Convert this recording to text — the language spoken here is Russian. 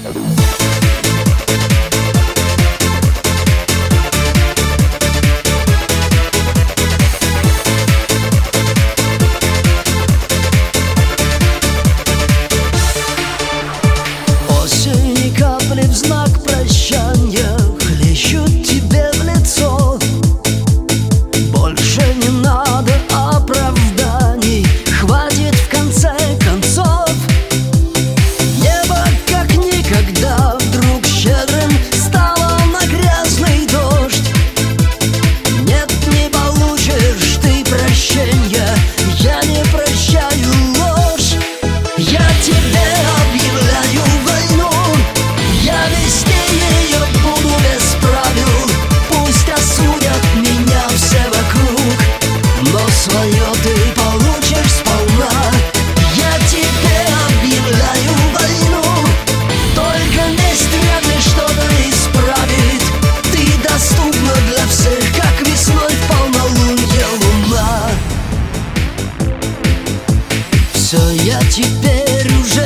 Осень и капли в знак прощания хлещут тебе в лицо. Больше не надо оправданий, хватит в конце концов. Небо как никогда вдруг щедрым стало на грязный дождь. Нет, не получишь ты прощения, я не прощаю ложь. Я тебе объявляю войну, я вести ее буду без правил. Пусть осудят меня все вокруг, но свое ты получишь сполна. Я тебе объявляю войну, только месть вряд ли что-то исправит. Ты доступна для всех, как весной в полнолуние луна. Все, я теперь уже